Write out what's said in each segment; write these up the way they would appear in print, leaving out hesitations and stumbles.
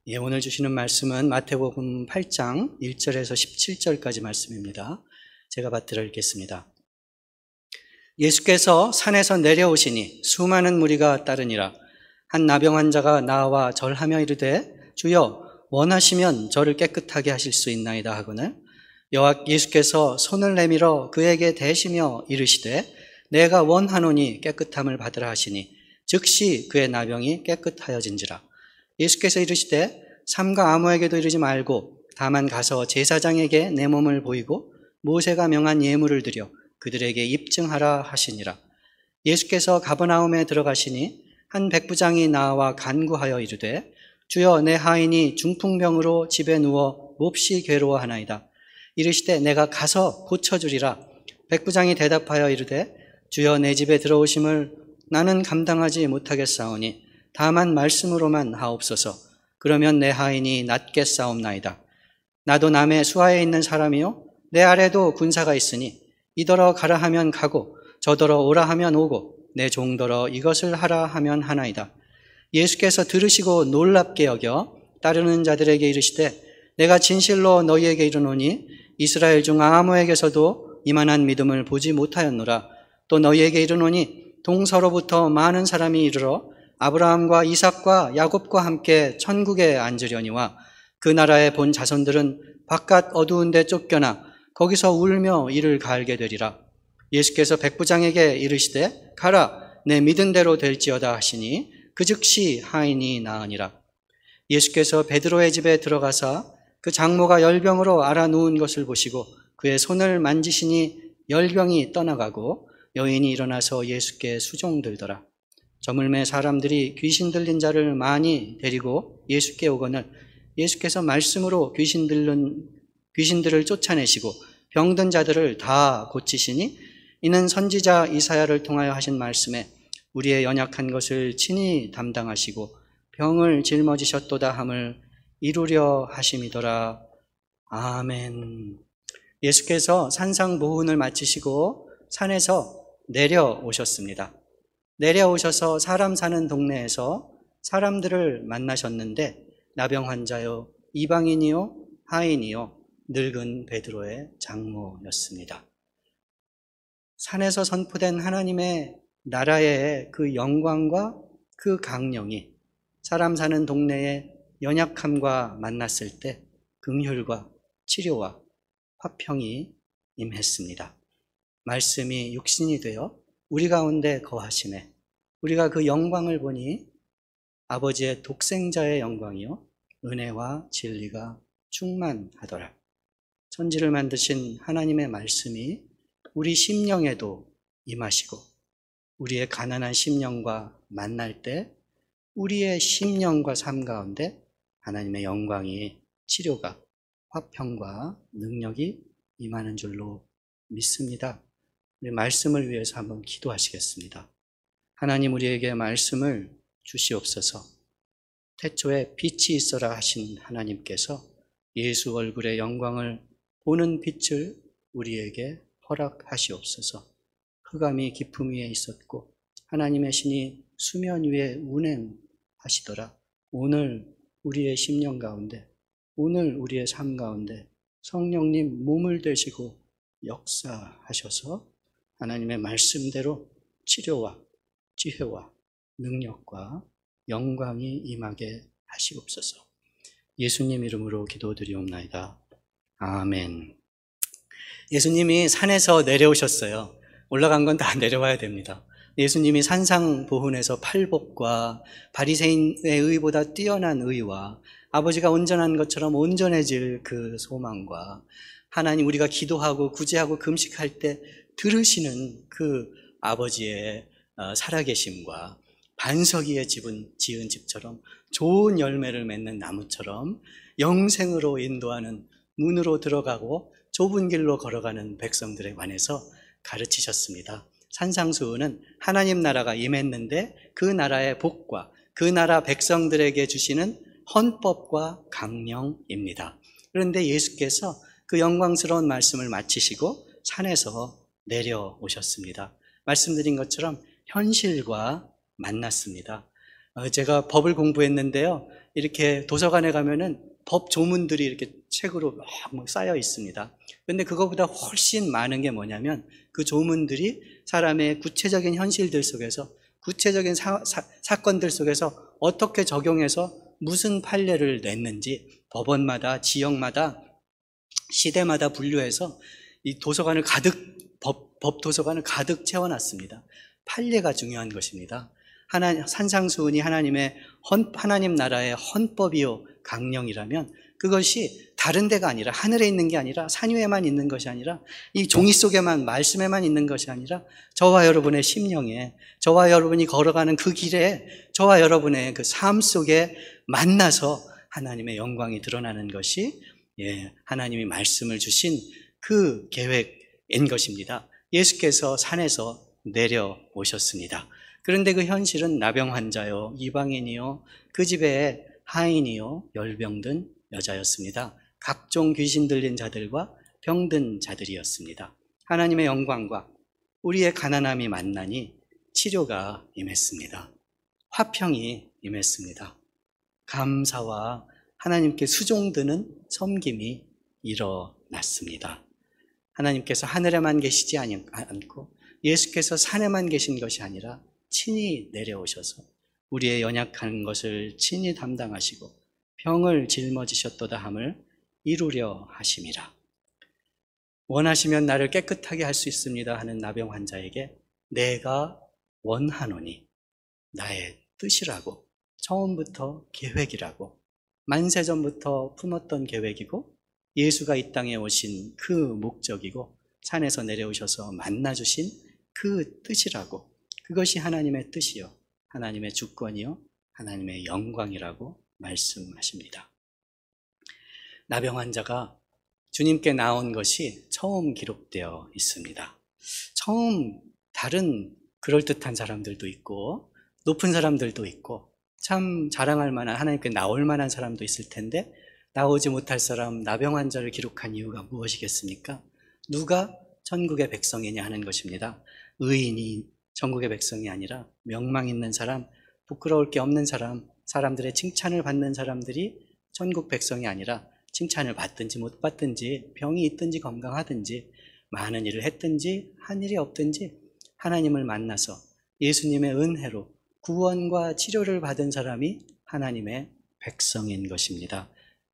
오늘 주시는 말씀은 마태복음 8장 1절에서 17절까지 말씀입니다. 제가 받들어 읽겠습니다. 예수께서 산에서 내려오시니 수많은 무리가 따르니라. 한 나병 환자가 나와 절하며 이르되 주여 원하시면 저를 깨끗하게 하실 수 있나이다 하거늘 예수께서 손을 내밀어 그에게 대시며 이르시되 내가 원하노니 깨끗함을 받으라 하시니 즉시 그의 나병이 깨끗하여진지라. 예수께서 이르시되 삼가 아무에게도 이르지 말고 다만 가서 제사장에게 내 몸을 보이고 모세가 명한 예물을 드려 그들에게 입증하라 하시니라. 예수께서 가버나움에 들어가시니 한 백부장이 나와 간구하여 이르되 주여 내 하인이 중풍병으로 집에 누워 몹시 괴로워하나이다. 이르시되 내가 가서 고쳐주리라. 백부장이 대답하여 이르되 주여 내 집에 들어오심을 나는 감당하지 못하겠사오니 다만 말씀으로만 하옵소서. 그러면 내 하인이 낫겠사옵나이다. 나도 남의 수하에 있는 사람이요 내 아래도 군사가 있으니 이더러 가라 하면 가고 저더러 오라 하면 오고 내 종더러 이것을 하라 하면 하나이다. 예수께서 들으시고 놀랍게 여겨 따르는 자들에게 이르시되 내가 진실로 너희에게 이르노니 이스라엘 중 아무에게서도 이만한 믿음을 보지 못하였노라. 또 너희에게 이르노니 동서로부터 많은 사람이 이르러 아브라함과 이삭과 야곱과 함께 천국에 앉으려니와 그 나라에 본 자손들은 바깥 어두운 데 쫓겨나 거기서 울며 이를 갈게 되리라. 예수께서 백부장에게 이르시되 가라 내 믿은 대로 될지어다 하시니 그 즉시 하인이 나으니라. 예수께서 베드로의 집에 들어가사 그 장모가 열병으로 앓아 누운 것을 보시고 그의 손을 만지시니 열병이 떠나가고 여인이 일어나서 예수께 수종들더라. 저물매 사람들이 귀신 들린 자를 많이 데리고 예수께 오거늘 예수께서 말씀으로 귀신들을 쫓아내시고 병든 자들을 다 고치시니 이는 선지자 이사야를 통하여 하신 말씀에 우리의 연약한 것을 친히 담당하시고 병을 짊어지셨도다 함을 이루려 하심이더라. 아멘. 예수께서 산상보훈을 마치시고 산에서 내려오셨습니다. 내려오셔서 사람 사는 동네에서 사람들을 만나셨는데 나병 환자요, 이방인이요, 하인이요, 늙은 베드로의 장모였습니다. 산에서 선포된 하나님의 나라의 그 영광과 그 강령이 사람 사는 동네의 연약함과 만났을 때 긍휼과 치료와 화평이 임했습니다. 말씀이 육신이 되어 우리 가운데 거하심에 우리가 그 영광을 보니 아버지의 독생자의 영광이요 은혜와 진리가 충만하더라. 천지를 만드신 하나님의 말씀이 우리 심령에도 임하시고 우리의 가난한 심령과 만날 때 우리의 심령과 삶 가운데 하나님의 영광이 치료가 화평과 능력이 임하는 줄로 믿습니다. 우리 말씀을 위해서 한번 기도하시겠습니다. 하나님 우리에게 말씀을 주시옵소서. 태초에 빛이 있어라 하신 하나님께서 예수 얼굴의 영광을 보는 빛을 우리에게 허락하시옵소서. 흑암이 깊음 위에 있었고 하나님의 신이 수면 위에 운행하시더라. 오늘 우리의 심령 가운데 오늘 우리의 삶 가운데 성령님 몸을 되시고 역사하셔서 하나님의 말씀대로 치료와 지혜와 능력과 영광이 임하게 하시옵소서. 예수님 이름으로 기도드리옵나이다. 아멘. 예수님이 산에서 내려오셨어요. 올라간 건 다 내려와야 됩니다. 예수님이 산상보훈에서 팔복과 바리새인의 의보다 뛰어난 의와 아버지가 온전한 것처럼 온전해질 그 소망과 하나님 우리가 기도하고 구제하고 금식할 때 들으시는 그 아버지의 살아계심과 반석 위에 지은 집처럼 좋은 열매를 맺는 나무처럼 영생으로 인도하는 문으로 들어가고 좁은 길로 걸어가는 백성들에 관해서 가르치셨습니다. 산상수훈은 하나님 나라가 임했는데 그 나라의 복과 그 나라 백성들에게 주시는 헌법과 강령입니다. 그런데 예수께서 그 영광스러운 말씀을 마치시고 산에서 내려오셨습니다. 말씀드린 것처럼 현실과 만났습니다. 제가 법을 공부했는데요. 이렇게 도서관에 가면은 법 조문들이 이렇게 책으로 막 쌓여 있습니다. 그런데 그거보다 훨씬 많은 게 뭐냐면 그 조문들이 사람의 구체적인 현실들 속에서 구체적인 사건들 속에서 어떻게 적용해서 무슨 판례를 냈는지 법원마다 지역마다 시대마다 분류해서 이 도서관을 법 도서관을 가득 채워놨습니다. 판례가 중요한 것입니다. 산상수훈이 하나님 나라의 헌법이요 강령이라면 그것이 다른 데가 아니라 하늘에 있는 게 아니라 산 위에만 있는 것이 아니라 이 종이 속에만 말씀에만 있는 것이 아니라 저와 여러분의 심령에 저와 여러분이 걸어가는 그 길에 저와 여러분의 그 삶 속에 만나서 하나님의 영광이 드러나는 것이 하나님이 말씀을 주신 그 계획인 것입니다. 예수께서 산에서 내려오셨습니다. 그런데 그 현실은 나병 환자요, 이방인이요, 그 집에 하인이요, 열병든 여자였습니다. 각종 귀신 들린 자들과 병든 자들이었습니다. 하나님의 영광과 우리의 가난함이 만나니 치료가 임했습니다. 화평이 임했습니다. 감사와 하나님께 수종드는 섬김이 일어났습니다. 하나님께서 하늘에만 계시지 않고 예수께서 산에만 계신 것이 아니라 친히 내려오셔서 우리의 연약한 것을 친히 담당하시고 병을 짊어지셨도다 함을 이루려 하심이라. 원하시면 나를 깨끗하게 할 수 있습니다 하는 나병 환자에게 내가 원하노니 나의 뜻이라고 처음부터 계획이라고 만세전부터 품었던 계획이고 예수가 이 땅에 오신 그 목적이고 산에서 내려오셔서 만나주신 그 뜻이라고 그것이 하나님의 뜻이요 하나님의 주권이요 하나님의 영광이라고 말씀하십니다. 나병 환자가 주님께 나온 것이 처음 기록되어 있습니다. 처음 다른 그럴듯한 사람들도 있고 높은 사람들도 있고 참 자랑할 만한 하나님께 나올 만한 사람도 있을 텐데 나오지 못할 사람 나병 환자를 기록한 이유가 무엇이겠습니까? 누가 천국의 백성이냐 하는 것입니다. 의인이 천국의 백성이 아니라 명망 있는 사람, 부끄러울 게 없는 사람, 사람들의 칭찬을 받는 사람들이 천국 백성이 아니라 칭찬을 받든지 못 받든지 병이 있든지 건강하든지 많은 일을 했든지 한 일이 없든지 하나님을 만나서 예수님의 은혜로 구원과 치료를 받은 사람이 하나님의 백성인 것입니다.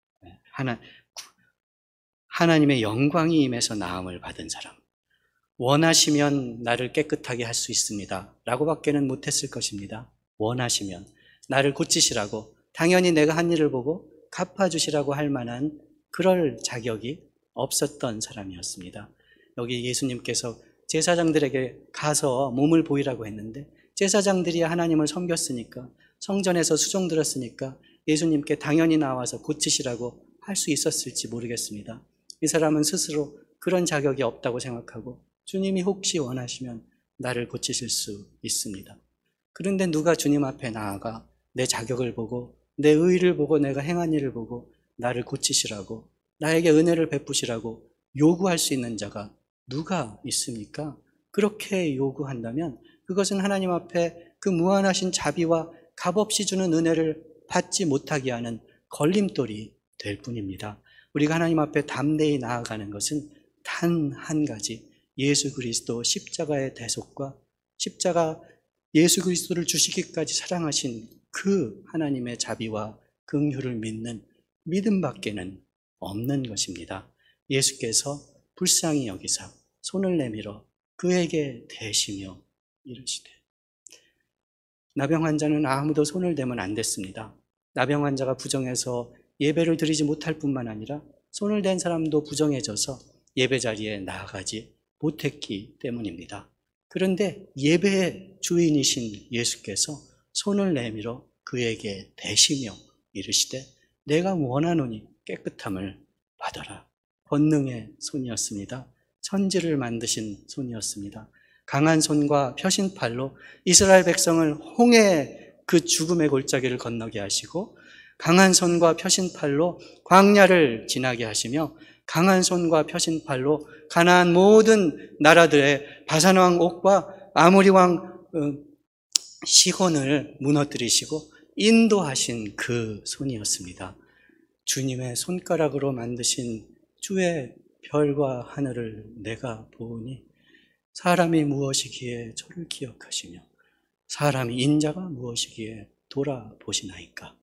하나님의 영광이 임해서 나음을 받은 사람. 원하시면 나를 깨끗하게 할 수 있습니다 라고 밖에는 못했을 것입니다. 원하시면 나를 고치시라고 당연히 내가 한 일을 보고 갚아주시라고 할 만한 그럴 자격이 없었던 사람이었습니다. 여기 예수님께서 제사장들에게 가서 몸을 보이라고 했는데 제사장들이 하나님을 섬겼으니까 성전에서 수종 들었으니까 예수님께 당연히 나와서 고치시라고 할 수 있었을지 모르겠습니다. 이 사람은 스스로 그런 자격이 없다고 생각하고 주님이 혹시 원하시면 나를 고치실 수 있습니다. 그런데 누가 주님 앞에 나아가 내 자격을 보고 내 의의를 보고 내가 행한 일을 보고 나를 고치시라고 나에게 은혜를 베푸시라고 요구할 수 있는 자가 누가 있습니까? 그렇게 요구한다면 그것은 하나님 앞에 그 무한하신 자비와 값없이 주는 은혜를 받지 못하게 하는 걸림돌이 될 뿐입니다. 우리가 하나님 앞에 담대히 나아가는 것은 단 한 가지 예수 그리스도 십자가의 대속과 십자가 예수 그리스도를 주시기까지 사랑하신 그 하나님의 자비와 긍휼을 믿는 믿음밖에는 없는 것입니다. 예수께서 불쌍히 여기사 손을 내밀어 그에게 대시며 이르시되 나병 환자는 아무도 손을 대면 안 됐습니다. 나병 환자가 부정해서 예배를 드리지 못할 뿐만 아니라 손을 댄 사람도 부정해져서 예배 자리에 나아가지 못했기 때문입니다. 그런데 예배의 주인이신 예수께서 손을 내밀어 그에게 대시며 이르시되 내가 원하노니 깨끗함을 받아라. 권능의 손이었습니다. 천지를 만드신 손이었습니다. 강한 손과 펴신 팔로 이스라엘 백성을 홍해의 그 죽음의 골짜기를 건너게 하시고 강한 손과 펴신 팔로 광야를 지나게 하시며 강한 손과 펴신 팔로 가나안 모든 나라들의 바산 왕 옥과 아모리 왕 시혼을 무너뜨리시고 인도하신 그 손이었습니다. 주님의 손가락으로 만드신 주의 별과 하늘을 내가 보니 사람이 무엇이기에 저를 기억하시며 사람이 인자가 무엇이기에 돌아보시나이까.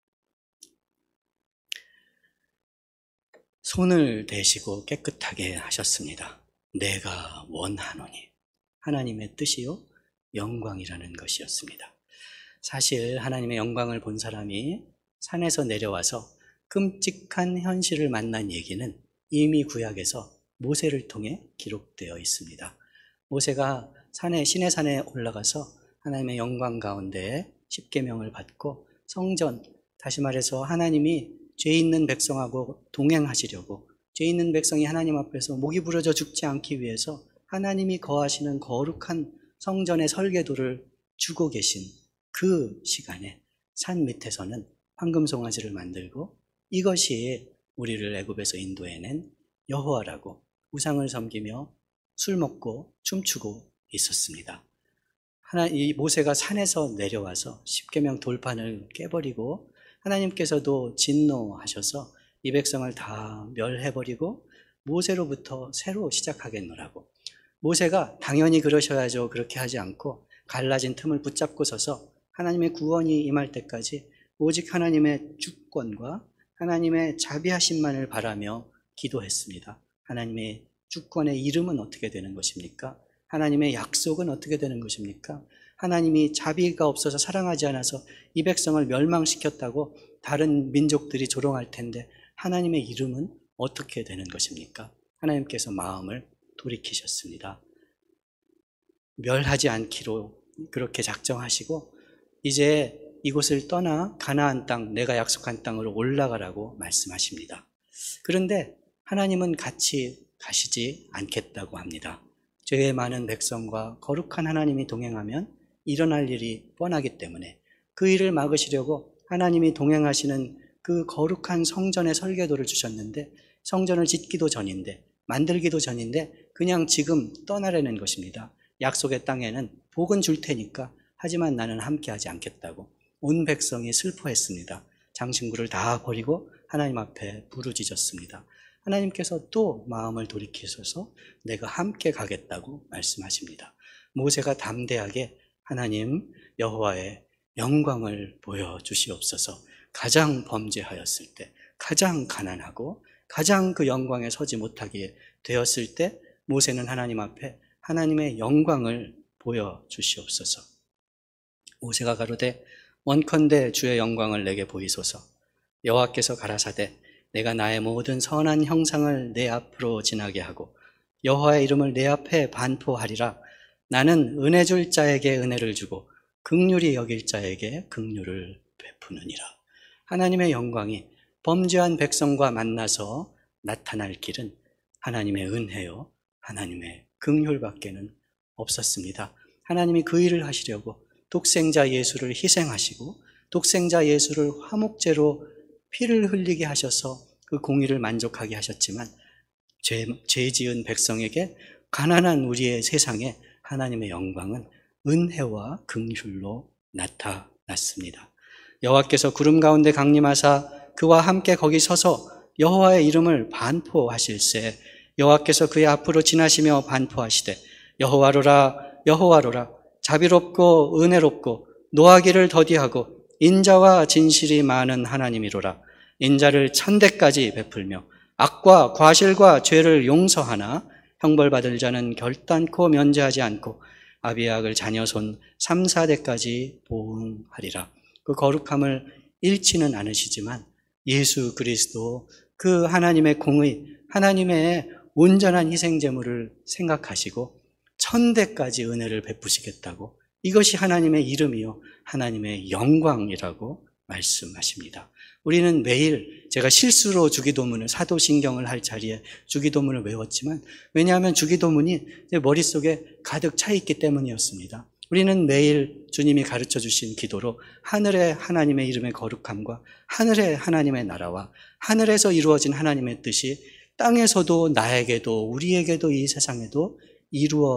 손을 대시고 깨끗하게 하셨습니다. 내가 원하노니. 하나님의 뜻이요 영광이라는 것이었습니다. 사실 하나님의 영광을 본 사람이 산에서 내려와서 끔찍한 현실을 만난 얘기는 이미 구약에서 모세를 통해 기록되어 있습니다. 모세가 시내산에 올라가서 하나님의 영광 가운데 십계명을 받고 성전, 다시 말해서 하나님이 죄 있는 백성하고 동행하시려고, 죄 있는 백성이 하나님 앞에서 목이 부러져 죽지 않기 위해서 하나님이 거하시는 거룩한 성전의 설계도를 주고 계신 그 시간에 산 밑에서는 황금송아지를 만들고 이것이 우리를 애굽에서 인도해낸 여호와라고 우상을 섬기며 술 먹고 춤추고 있었습니다. 이 모세가 산에서 내려와서 십계명 돌판을 깨버리고 하나님께서도 진노하셔서 이 백성을 다 멸해버리고 모세로부터 새로 시작하겠노라고. 모세가 당연히 그러셔야죠. 그렇게 하지 않고 갈라진 틈을 붙잡고 서서 하나님의 구원이 임할 때까지 오직 하나님의 주권과 하나님의 자비하심만을 바라며 기도했습니다. 하나님의 주권의 이름은 어떻게 되는 것입니까? 하나님의 약속은 어떻게 되는 것입니까? 하나님이 자비가 없어서 사랑하지 않아서 이 백성을 멸망시켰다고 다른 민족들이 조롱할 텐데 하나님의 이름은 어떻게 되는 것입니까? 하나님께서 마음을 돌이키셨습니다. 멸하지 않기로 그렇게 작정하시고 이제 이곳을 떠나 가나안 땅, 내가 약속한 땅으로 올라가라고 말씀하십니다. 그런데 하나님은 같이 가시지 않겠다고 합니다. 죄의 많은 백성과 거룩한 하나님이 동행하면 일어날 일이 뻔하기 때문에 그 일을 막으시려고 하나님이 동행하시는 그 거룩한 성전의 설계도를 주셨는데 성전을 짓기도 전인데 만들기도 전인데 그냥 지금 떠나려는 것입니다. 약속의 땅에는 복은 줄 테니까 하지만 나는 함께하지 않겠다고 온 백성이 슬퍼했습니다. 장신구를 다 버리고 하나님 앞에 부르짖었습니다. 하나님께서 또 마음을 돌이키셔서 내가 함께 가겠다고 말씀하십니다. 모세가 담대하게 하나님 여호와의 영광을 보여주시옵소서. 가장 범죄하였을 때, 가장 가난하고 가장 그 영광에 서지 못하게 되었을 때 모세는 하나님 앞에 하나님의 영광을 보여주시옵소서. 모세가 가로되 원컨대 주의 영광을 내게 보이소서. 여호와께서 가라사대 내가 나의 모든 선한 형상을 내 앞으로 지나게 하고 여호와의 이름을 내 앞에 반포하리라. 나는 은혜 줄 자에게 은혜를 주고 긍휼히 여길 자에게 긍휼을 베푸느니라. 하나님의 영광이 범죄한 백성과 만나서 나타날 길은 하나님의 은혜요 하나님의 긍휼밖에는 없었습니다. 하나님이 그 일을 하시려고 독생자 예수를 희생하시고 독생자 예수를 화목제로 피를 흘리게 하셔서 그 공의를 만족하게 하셨지만 죄 지은 백성에게 가난한 우리의 세상에 하나님의 영광은 은혜와 긍휼로 나타났습니다. 여호와께서 구름 가운데 강림하사 그와 함께 거기 서서 여호와의 이름을 반포하실세. 여호와께서 그의 앞으로 지나시며 반포하시되 여호와로라 여호와로라 자비롭고 은혜롭고 노하기를 더디하고 인자와 진실이 많은 하나님이로라. 인자를 천대까지 베풀며 악과 과실과 죄를 용서하나 형벌받을 자는 결단코 면제하지 않고 아비약을 자녀손 3, 4대까지 보응하리라. 그 거룩함을 잃지는 않으시지만 예수 그리스도 그 하나님의 공의, 하나님의 온전한 희생제물을 생각하시고 천대까지 은혜를 베푸시겠다고 이것이 하나님의 이름이요 하나님의 영광이라고 말씀하십니다. 우리는 매일 제가 실수로 주기도문을 사도신경을 할 자리에 주기도문을 외웠지만 왜냐하면 주기도문이 제 머릿속에 가득 차 있기 때문이었습니다. 우리는 매일 주님이 가르쳐 주신 기도로 하늘의 하나님의 이름의 거룩함과 하늘의 하나님의 나라와 하늘에서 이루어진 하나님의 뜻이 땅에서도 나에게도 우리에게도 이 세상에도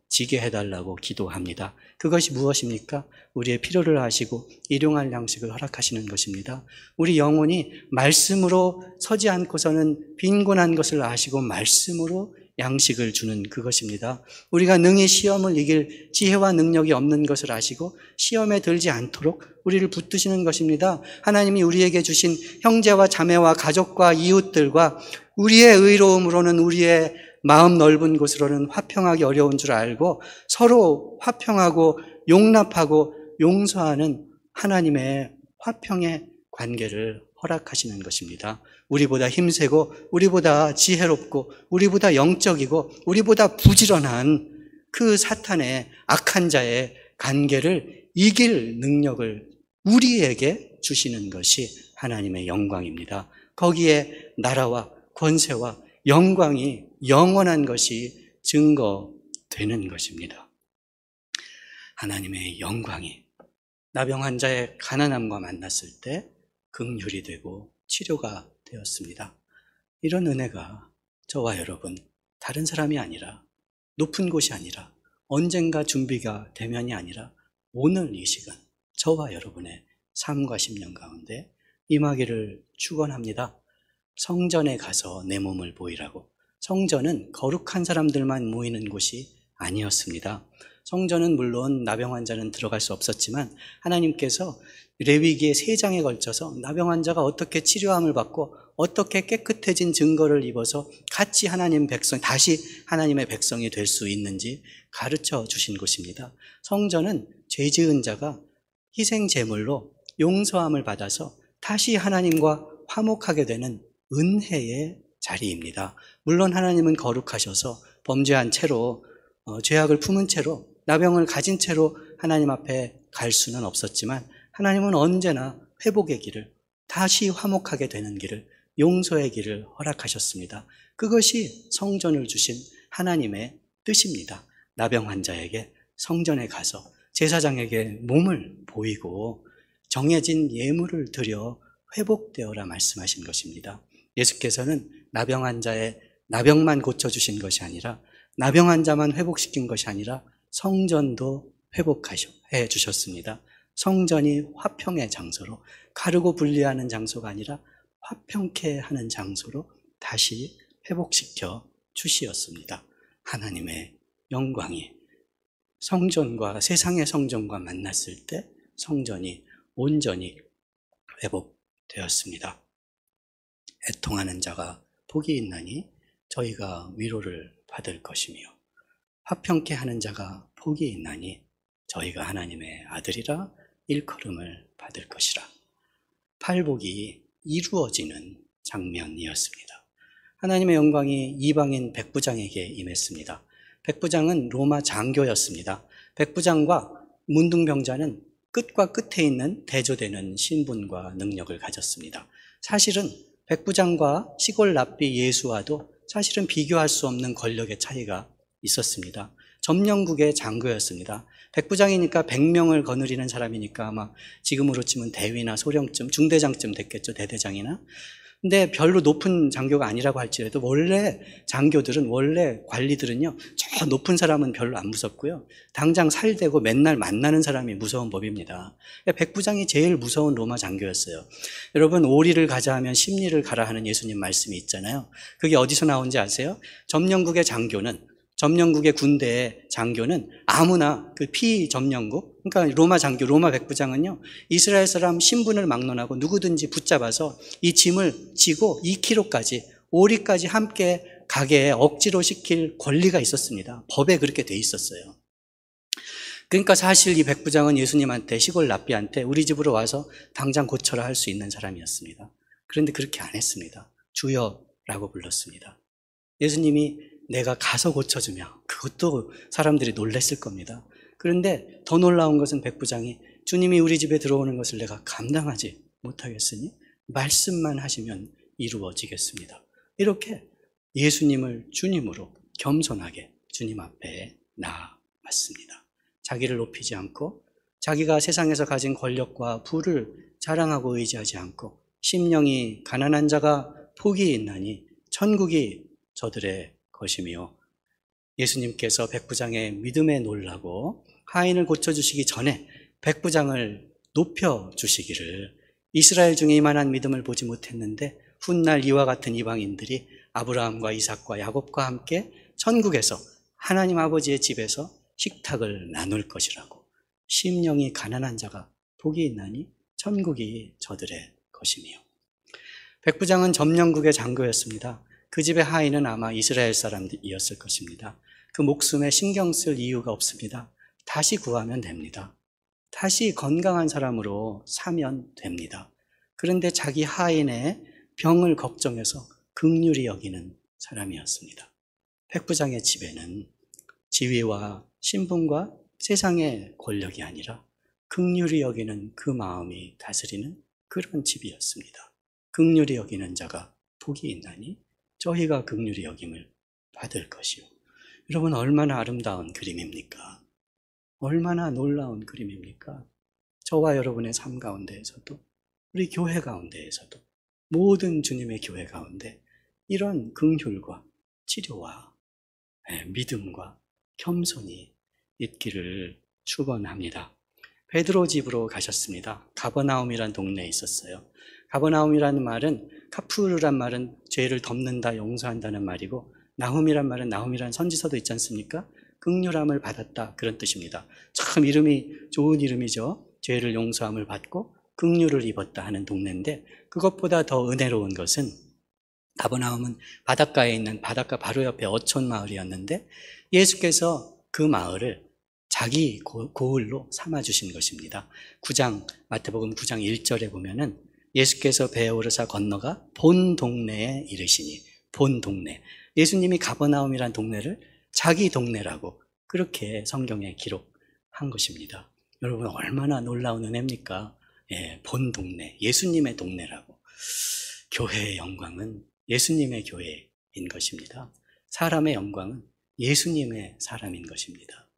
지게 해달라고 기도합니다. 그것이 무엇입니까? 우리의 필요를 아시고 일용할 양식을 허락하시는 것입니다. 우리 영혼이 말씀으로 서지 않고서는 빈곤한 것을 아시고 말씀으로 양식을 주는 그것입니다. 우리가 능히 시험을 이길 지혜와 능력이 없는 것을 아시고 시험에 들지 않도록 우리를 붙드시는 것입니다. 하나님이 우리에게 주신 형제와 자매와 가족과 이웃들과 우리의 의로움으로는 우리의 마음 넓은 곳으로는 화평하기 어려운 줄 알고 서로 화평하고 용납하고 용서하는 하나님의 화평의 관계를 허락하시는 것입니다. 우리보다 힘세고 우리보다 지혜롭고 우리보다 영적이고 우리보다 부지런한 그 사탄의 악한 자의 관계를 이길 능력을 우리에게 주시는 것이 하나님의 영광입니다. 거기에 나라와 권세와 영광이 영원한 것이 증거되는 것입니다. 하나님의 영광이 나병 환자의 가난함과 만났을 때 긍휼이 되고 치료가 되었습니다. 이런 은혜가 저와 여러분, 다른 사람이 아니라 높은 곳이 아니라 언젠가 준비가 되면이 아니라 오늘 이 시간 저와 여러분의 삶과 심령 가운데 임하기를 축원합니다. 성전에 가서 내 몸을 보이라고. 성전은 거룩한 사람들만 모이는 곳이 아니었습니다. 성전은 물론 나병 환자는 들어갈 수 없었지만 하나님께서 레위기의 3장에 걸쳐서 나병 환자가 어떻게 치료함을 받고 어떻게 깨끗해진 증거를 입어서 같이 하나님 백성, 다시 하나님의 백성이 될 수 있는지 가르쳐 주신 곳입니다. 성전은 죄 지은 자가 희생 제물로 용서함을 받아서 다시 하나님과 화목하게 되는 은혜의 자리입니다. 물론 하나님은 거룩하셔서 범죄한 채로 죄악을 품은 채로 나병을 가진 채로 하나님 앞에 갈 수는 없었지만 하나님은 언제나 회복의 길을, 다시 화목하게 되는 길을, 용서의 길을 허락하셨습니다. 그것이 성전을 주신 하나님의 뜻입니다. 나병 환자에게 성전에 가서 제사장에게 몸을 보이고 정해진 예물을 드려 회복되어라 말씀하신 것입니다. 예수께서는 나병 환자의 나병만 고쳐주신 것이 아니라 나병 환자만 회복시킨 것이 아니라 성전도 회복해 주셨습니다. 성전이 화평의 장소로, 가르고 분리하는 장소가 아니라 화평케 하는 장소로 다시 회복시켜 주시었습니다. 하나님의 영광이 성전과 세상의 성전과 만났을 때 성전이 온전히 회복되었습니다. 애통하는 자가 복이 있나니 저희가 위로를 받을 것이며 화평케 하는 자가 복이 있나니 저희가 하나님의 아들이라 일컬음을 받을 것이라. 팔복이 이루어지는 장면이었습니다. 하나님의 영광이 이방인 백부장에게 임했습니다. 백부장은 로마 장교였습니다. 백부장과 문둥병자는 끝과 끝에 있는 대조되는 신분과 능력을 가졌습니다. 사실은 백부장과 시골 랍비 예수와도 사실은 비교할 수 없는 권력의 차이가 있었습니다. 점령국의 장교였습니다. 백부장이니까 100명을 거느리는 사람이니까 아마 지금으로 치면 대위나 소령쯤, 중대장쯤 됐겠죠, 대대장이나. 근데 별로 높은 장교가 아니라고 할지라도 원래 장교들은, 원래 관리들은요, 저 높은 사람은 별로 안 무섭고요, 당장 살대고 맨날 만나는 사람이 무서운 법입니다. 백부장이 제일 무서운 로마 장교였어요. 여러분, 오리를 가자 하면 심리를 가라 하는 예수님 말씀이 있잖아요. 그게 어디서 나온지 아세요? 점령국의 장교는, 점령국의 군대의 장교는 아무나, 그 피점령국, 그러니까 로마 장교, 로마 백부장은요, 이스라엘 사람 신분을 막론하고 누구든지 붙잡아서 이 짐을 지고 2km까지, 오리까지 함께 가게 억지로 시킬 권리가 있었습니다. 법에 그렇게 돼 있었어요. 그러니까 사실 이 백부장은 예수님한테, 시골 랍비한테 우리 집으로 와서 당장 고쳐라 할 수 있는 사람이었습니다. 그런데 그렇게 안 했습니다. 주여라고 불렀습니다. 예수님이 내가 가서 고쳐주면 그것도 사람들이 놀랬을 겁니다. 그런데 더 놀라운 것은 백부장이 주님이 우리 집에 들어오는 것을 내가 감당하지 못하겠으니 말씀만 하시면 이루어지겠습니다. 이렇게 예수님을 주님으로 겸손하게 주님 앞에 나아왔습니다. 자기를 높이지 않고 자기가 세상에서 가진 권력과 부를 자랑하고 의지하지 않고 심령이 가난한 자가 복이 있나니 천국이 저들의 것이며 예수님께서 백부장의 믿음에 놀라고 하인을 고쳐주시기 전에 백부장을 높여주시기를, 이스라엘 중에 이만한 믿음을 보지 못했는데 훗날 이와 같은 이방인들이 아브라함과 이삭과 야곱과 함께 천국에서 하나님 아버지의 집에서 식탁을 나눌 것이라고. 심령이 가난한 자가 복이 있나니 천국이 저들의 것이며. 백부장은 점령국의 장교였습니다. 그 집의 하인은 아마 이스라엘 사람이었을 것입니다. 그 목숨에 신경 쓸 이유가 없습니다. 다시 구하면 됩니다. 다시 건강한 사람으로 사면 됩니다. 그런데 자기 하인의 병을 걱정해서 긍휼히 여기는 사람이었습니다. 백부장의 집에는 지위와 신분과 세상의 권력이 아니라 긍휼히 여기는 그 마음이 다스리는 그런 집이었습니다. 긍휼히 여기는 자가 복이 있나니 저희가 긍휼히 여김을 받을 것이요. 여러분, 얼마나 아름다운 그림입니까? 얼마나 놀라운 그림입니까? 저와 여러분의 삶 가운데에서도, 우리 교회 가운데에서도, 모든 주님의 교회 가운데 이런 긍휼과 치료와 믿음과 겸손이 있기를 축원합니다. 베드로 집으로 가셨습니다. 가버나움이란 동네에 있었어요. 가버나움이라는 말은, 카푸르란 말은 죄를 덮는다, 용서한다는 말이고, 나훔이란 말은, 나훔이란 선지서도 있지 않습니까? 긍휼함을 받았다, 그런 뜻입니다. 참 이름이 좋은 이름이죠. 죄를 용서함을 받고 긍휼을 입었다 하는 동네인데, 그것보다 더 은혜로운 것은 가버나움은 바닷가에 있는, 바닷가 바로 옆에 어촌 마을이었는데 예수께서 그 마을을 자기 고을로 삼아주신 것입니다. 마태복음 9장 1절에 보면은 예수께서 배에 오르사 건너가 본 동네에 이르시니, 본 동네. 예수님이 가버나움이란 동네를 자기 동네라고 그렇게 성경에 기록한 것입니다. 여러분, 얼마나 놀라운 은혜입니까? 본 동네, 예수님의 동네라고. 교회의 영광은 예수님의 교회인 것입니다. 사람의 영광은 예수님의 사람인 것입니다.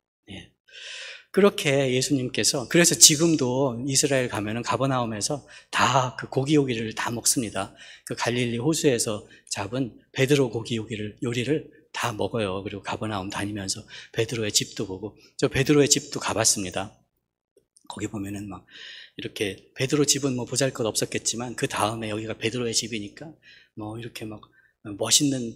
그렇게 예수님께서, 그래서 지금도 이스라엘 가면은 가버나움에서 다 그 고기 요리를 다 먹습니다. 그 갈릴리 호수에서 잡은 베드로 고기 요리를 다 먹어요. 그리고 가버나움 다니면서 베드로의 집도 보고, 저 베드로의 집도 가봤습니다. 거기 보면은 막 이렇게, 베드로 집은 뭐 보잘것 없었겠지만 그 다음에 여기가 베드로의 집이니까 뭐 이렇게 막 멋있는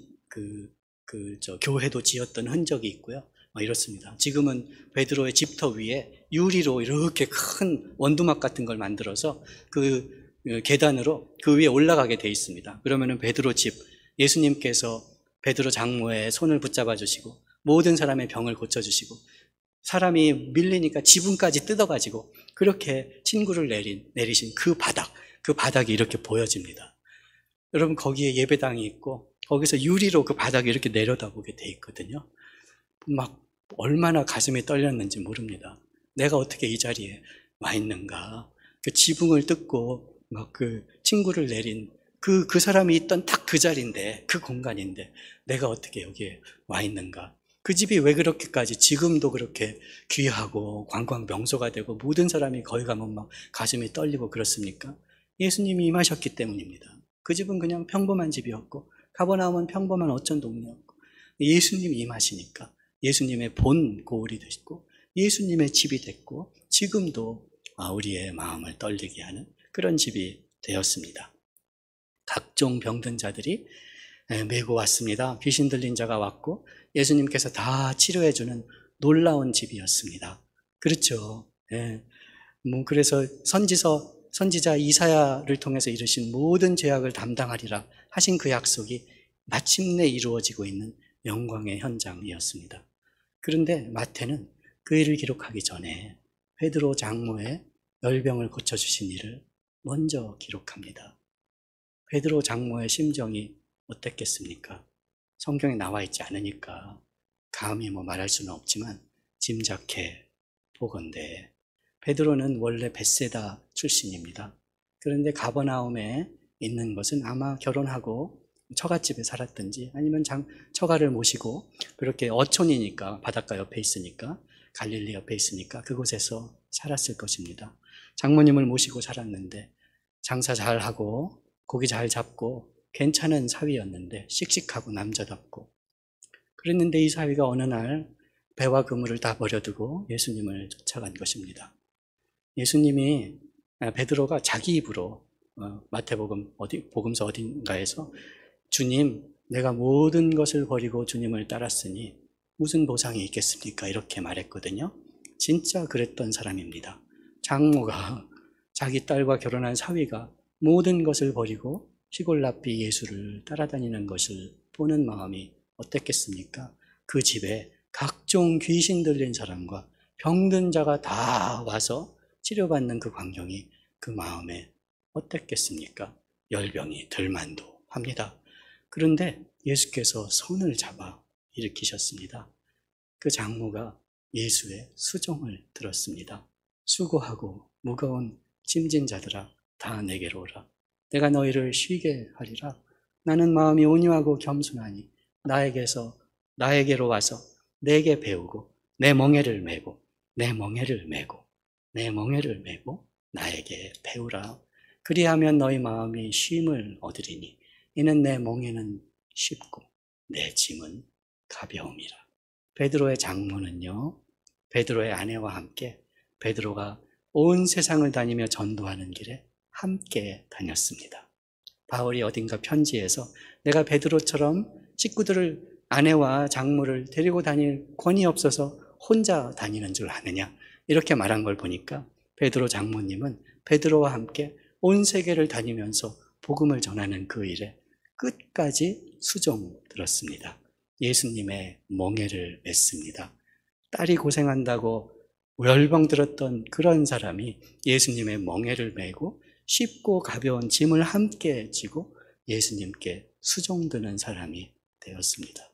교회도 지었던 흔적이 있고요. 이렇습니다. 지금은 베드로의 집터 위에 유리로 이렇게 큰 원두막 같은 걸 만들어서 그 계단으로 그 위에 올라가게 돼 있습니다. 그러면은 베드로 집, 예수님께서 베드로 장모의 손을 붙잡아 주시고 모든 사람의 병을 고쳐 주시고, 사람이 밀리니까 지붕까지 뜯어가지고 그렇게 친구를 내리신 그 바닥이 이렇게 보여집니다. 여러분, 거기에 예배당이 있고 거기서 유리로 그 바닥에 이렇게 내려다보게 돼 있거든요. 막 얼마나 가슴이 떨렸는지 모릅니다. 내가 어떻게 이 자리에 와 있는가. 그 지붕을 뜯고 막 그 친구를 내린 그 사람이 있던 딱 그 자리인데, 그 공간인데 내가 어떻게 여기에 와 있는가. 그 집이 왜 그렇게까지 지금도 그렇게 귀하고 관광 명소가 되고 모든 사람이 거기 가면 막 가슴이 떨리고 그렇습니까? 예수님이 임하셨기 때문입니다. 그 집은 그냥 평범한 집이었고 가버나움은 평범한 어촌 동네였고, 예수님이 임하시니까 예수님의 본 고을이 되시고 예수님의 집이 됐고, 지금도 우리의 마음을 떨리게 하는 그런 집이 되었습니다. 각종 병든 자들이 메고 왔습니다. 귀신 들린 자가 왔고 예수님께서 다 치료해주는 놀라운 집이었습니다. 그렇죠. 그래서 선지자 이사야를 통해서 이르신 모든 죄악을 담당하리라 하신 그 약속이 마침내 이루어지고 있는 영광의 현장이었습니다. 그런데 마태는 그 일을 기록하기 전에 베드로 장모의 열병을 고쳐주신 일을 먼저 기록합니다. 베드로 장모의 심정이 어땠겠습니까? 성경에 나와 있지 않으니까 감히 말할 수는 없지만 짐작해 보건대, 베드로는 원래 벳세다 출신입니다. 그런데 가버나움에 있는 것은 아마 결혼하고 처갓집에 살았든지 아니면 처가를 모시고 그렇게 어촌이니까, 바닷가 옆에 있으니까, 갈릴리 옆에 있으니까 그곳에서 살았을 것입니다. 장모님을 모시고 살았는데 장사 잘하고 고기 잘 잡고 괜찮은 사위였는데 씩씩하고 남자답고, 그랬는데 이 사위가 어느 날 배와 그물을 다 버려두고 예수님을 쫓아간 것입니다. 예수님이 베드로가 자기 입으로 마태복음 복음서 어딘가에서 주님, 내가 모든 것을 버리고 주님을 따랐으니 무슨 보상이 있겠습니까? 이렇게 말했거든요. 진짜 그랬던 사람입니다. 장모가 자기 딸과 결혼한 사위가 모든 것을 버리고 시골 납비 예수를 따라다니는 것을 보는 마음이 어땠겠습니까? 그 집에 각종 귀신 들린 사람과 병든 자가 다 와서 치료받는 그 광경이 그 마음에 어땠겠습니까? 열병이 들만도 합니다. 그런데 예수께서 손을 잡아 일으키셨습니다. 그 장모가 예수의 수종을 들었습니다. 수고하고 무거운 짐진 자들아 다 내게로 오라. 내가 너희를 쉬게 하리라. 나는 마음이 온유하고 겸손하니 나에게로 와서 내게 배우고 내 멍에를 메고 나에게 배우라. 그리하면 너희 마음이 쉼을 얻으리니 이는 내 멍에는 쉽고 내 짐은 가벼움이라. 베드로의 장모는요, 베드로의 아내와 함께 베드로가 온 세상을 다니며 전도하는 길에 함께 다녔습니다. 바울이 어딘가 편지에서 내가 베드로처럼 식구들을, 아내와 장모를 데리고 다닐 권위 없어서 혼자 다니는 줄 아느냐 이렇게 말한 걸 보니까 베드로 장모님은 베드로와 함께 온 세계를 다니면서 복음을 전하는 그 일에 끝까지 수종 들었습니다. 예수님의 멍에를 맸습니다. 딸이 고생한다고 열병 들었던 그런 사람이 예수님의 멍에를 메고 쉽고 가벼운 짐을 함께 지고 예수님께 수종드는 사람이 되었습니다.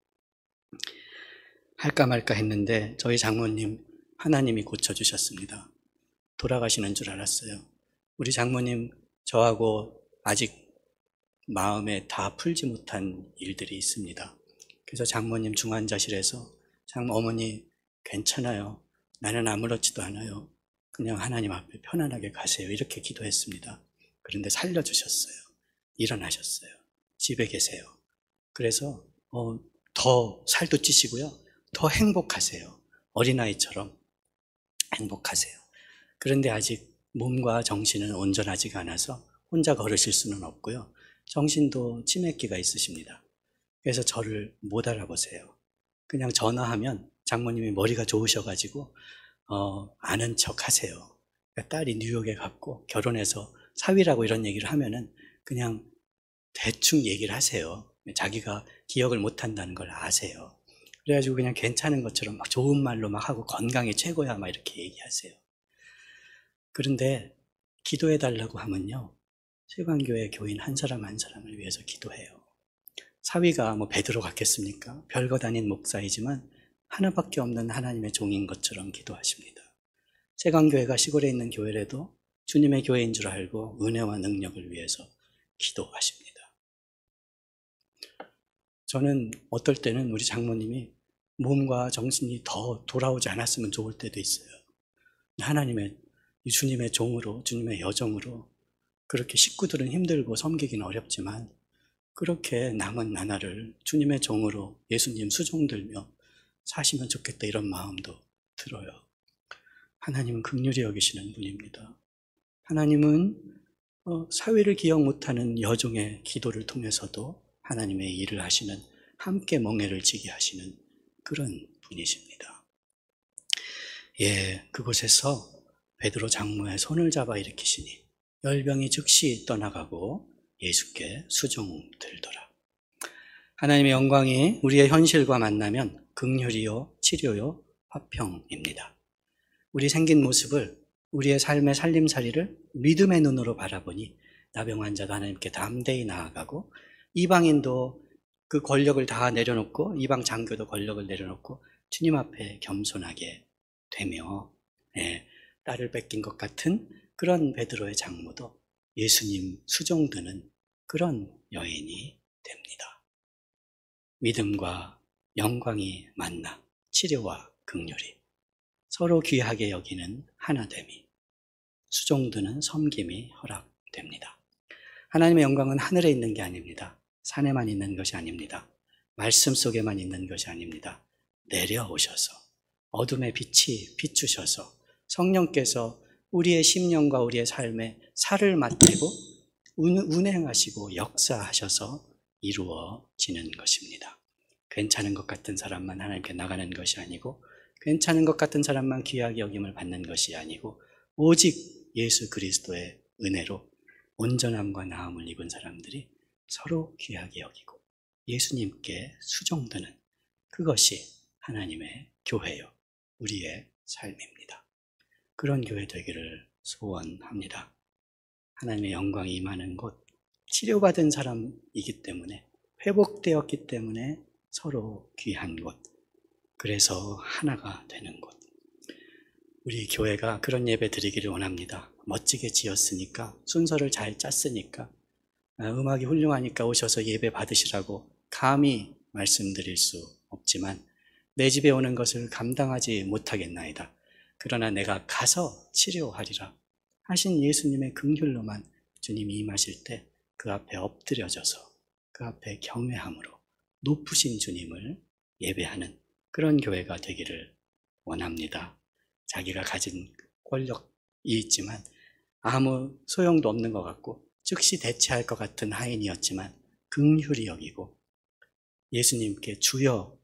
할까 말까 했는데 저희 장모님 하나님이 고쳐주셨습니다. 돌아가시는 줄 알았어요. 우리 장모님 저하고 아직 마음에 다 풀지 못한 일들이 있습니다. 그래서 장모님 중환자실에서 어머니 괜찮아요. 나는 아무렇지도 않아요. 그냥 하나님 앞에 편안하게 가세요. 이렇게 기도했습니다. 그런데 살려주셨어요. 일어나셨어요. 집에 계세요. 그래서 더 살도 찌시고요. 더 행복하세요. 어린아이처럼 행복하세요. 그런데 아직 몸과 정신은 온전하지가 않아서 혼자 걸으실 수는 없고요. 정신도 치매기가 있으십니다. 그래서 저를 못 알아보세요. 그냥 전화하면 장모님이 머리가 좋으셔가지고 아는 척 하세요. 그러니까 딸이 뉴욕에 갔고 결혼해서 사위라고 이런 얘기를 하면은 그냥 대충 얘기를 하세요. 자기가 기억을 못한다는 걸 아세요. 그래가지고 그냥 괜찮은 것처럼 막 좋은 말로 막 하고 건강이 최고야 막 이렇게 얘기하세요. 그런데 기도해달라고 하면요, 세관교회 교인 한 사람 한 사람을 위해서 기도해요. 사위가 뭐 베드로 같겠습니까? 별거 다닌 목사이지만 하나밖에 없는 하나님의 종인 것처럼 기도하십니다. 세관교회가 시골에 있는 교회라도 주님의 교회인 줄 알고 은혜와 능력을 위해서 기도하십니다. 저는 어떨 때는 우리 장모님이 몸과 정신이 더 돌아오지 않았으면 좋을 때도 있어요. 하나님의 주님의 종으로, 주님의 여종으로 그렇게 식구들은 힘들고 섬기기는 어렵지만 그렇게 남은 나날을 주님의 종으로 예수님 수종들며 사시면 좋겠다 이런 마음도 들어요. 하나님은 긍휼히 여기시는 분입니다. 하나님은 사위를 기억 못하는 여종의 기도를 통해서도 하나님의 일을 하시는, 함께 멍에를 지게 하시는 그런 분이십니다. 그곳에서 베드로 장모의 손을 잡아 일으키시니 열병이 즉시 떠나가고 예수께 수종들더라. 하나님의 영광이 우리의 현실과 만나면 긍휼이요, 치료요, 화평입니다. 우리 생긴 모습을, 우리의 삶의 살림살이를 믿음의 눈으로 바라보니 나병 환자도 하나님께 담대히 나아가고 이방인도 그 권력을 다 내려놓고, 이방 장교도 권력을 내려놓고 주님 앞에 겸손하게 되며 딸을 뺏긴 것 같은 그런 베드로의 장모도 예수님 수종드는 그런 여인이 됩니다. 믿음과 영광이 만나 치료와 긍휼이 서로 귀하게 여기는 하나됨이, 수종드는 섬김이 허락됩니다. 하나님의 영광은 하늘에 있는 게 아닙니다. 산에만 있는 것이 아닙니다. 말씀 속에만 있는 것이 아닙니다. 내려오셔서 어둠의 빛이 비추셔서 성령께서 우리의 심령과 우리의 삶에 살을 맡기고 운행하시고 역사하셔서 이루어지는 것입니다. 괜찮은 것 같은 사람만 하나님께 나가는 것이 아니고, 괜찮은 것 같은 사람만 귀하게 여김을 받는 것이 아니고, 오직 예수 그리스도의 은혜로 온전함과 나음을 입은 사람들이 서로 귀하게 여기고 예수님께 수종드는, 그것이 하나님의 교회요, 우리의 삶입니다. 그런 교회 되기를 소원합니다. 하나님의 영광이 임하는 곳, 치료받은 사람이기 때문에, 회복되었기 때문에 서로 귀한 곳, 그래서 하나가 되는 곳. 우리 교회가 그런 예배 드리기를 원합니다. 멋지게 지었으니까, 순서를 잘 짰으니까, 음악이 훌륭하니까 오셔서 예배 받으시라고 감히 말씀드릴 수 없지만, 내 집에 오는 것을 감당하지 못하겠나이다. 그러나 내가 가서 치료하리라 하신 예수님의 긍휼로만 주님이 임하실 때 그 앞에 엎드려져서 그 앞에 경외함으로 높으신 주님을 예배하는 그런 교회가 되기를 원합니다. 자기가 가진 권력이 있지만 아무 소용도 없는 것 같고 즉시 대체할 것 같은 하인이었지만 긍휼히 여기고 예수님께 주여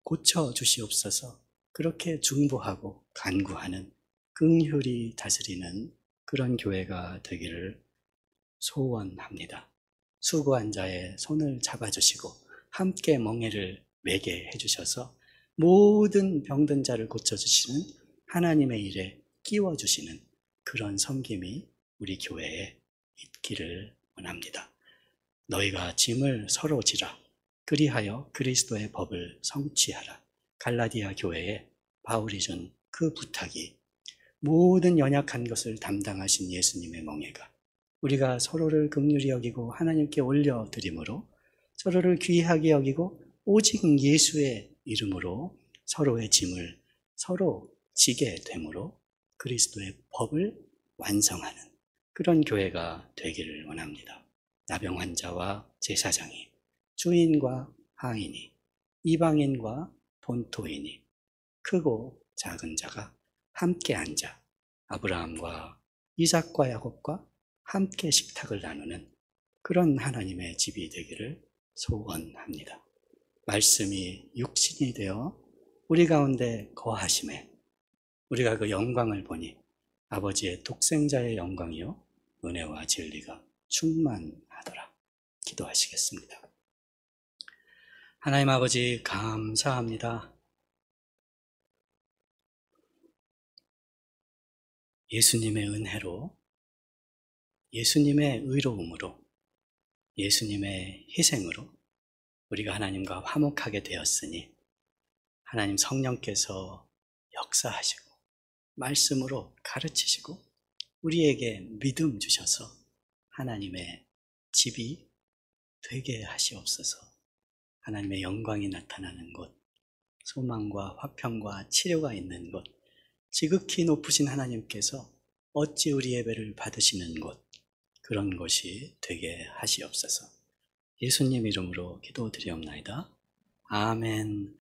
고쳐주시옵소서 그렇게 중보하고 간구하는, 긍휼히 다스리는 그런 교회가 되기를 소원합니다. 수고한 자의 손을 잡아주시고 함께 멍에를 매게 해주셔서 모든 병든 자를 고쳐주시는 하나님의 일에 끼워주시는 그런 섬김이 우리 교회에 있기를 원합니다. 너희가 짐을 서로 지라. 그리하여 그리스도의 법을 성취하라. 갈라디아 교회에 바울이 준 그 부탁이, 모든 연약한 것을 담당하신 예수님의 멍에가 우리가 서로를 긍휼히 여기고 하나님께 올려드림으로, 서로를 귀하게 여기고 오직 예수의 이름으로 서로의 짐을 서로 지게 되므로 그리스도의 법을 완성하는 그런 교회가 되기를 원합니다. 나병 환자와 제사장이, 주인과 하인이, 이방인과 본토인이, 크고 작은 자가 함께 앉아 아브라함과 이삭과 야곱과 함께 식탁을 나누는 그런 하나님의 집이 되기를 소원합니다. 말씀이 육신이 되어 우리 가운데 거하심에 우리가 그 영광을 보니 아버지의 독생자의 영광이요 은혜와 진리가 충만하더라. 기도하시겠습니다. 하나님 아버지, 감사합니다. 예수님의 은혜로, 예수님의 의로움으로, 예수님의 희생으로 우리가 하나님과 화목하게 되었으니 하나님 성령께서 역사하시고 말씀으로 가르치시고 우리에게 믿음 주셔서 하나님의 집이 되게 하시옵소서. 하나님의 영광이 나타나는 곳, 소망과 화평과 치료가 있는 곳, 지극히 높으신 하나님께서 어찌 우리 예배를 받으시는 곳, 그런 곳이 되게 하시옵소서. 예수님 이름으로 기도드리옵나이다. 아멘.